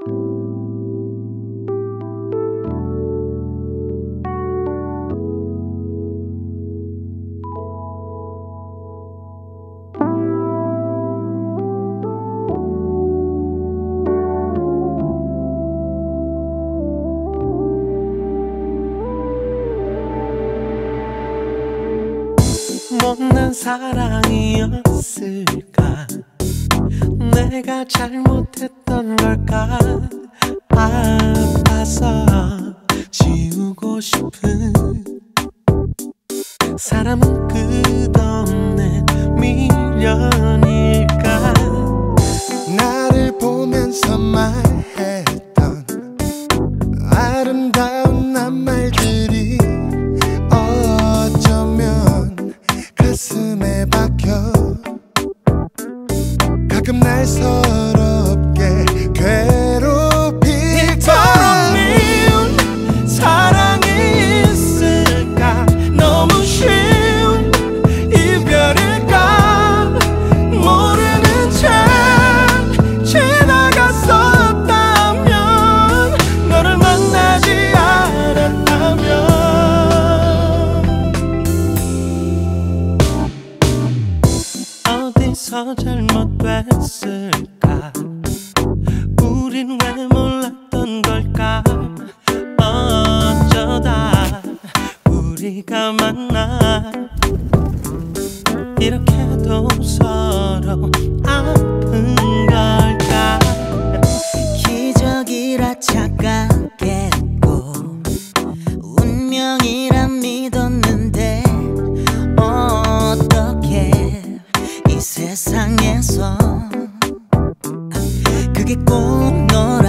못난 사랑이었을까? 내가 잘못했던 걸까? 아파서 지우고 싶은 사람은 끝없는 미련일까? 나를 보면서 말했던 아름다운 낱말들이 어쩌면 가슴에 박혀 가끔 날 서럽게 괴롭힐까? 이토록 미운 사랑이 있을까? 너무 쉬운 이별일까? 모르는 채 지나갔었다면, 너를 만나지 않았다면. 어디서 잘못됐을까? 우린 왜 몰랐던 걸까? 어쩌다 우리가 만나 이렇게도 서로 아픈 걸까? 기적이라 착각했고 운명이란 믿었는데 어떻게 이 세상에서 그게 꼭 너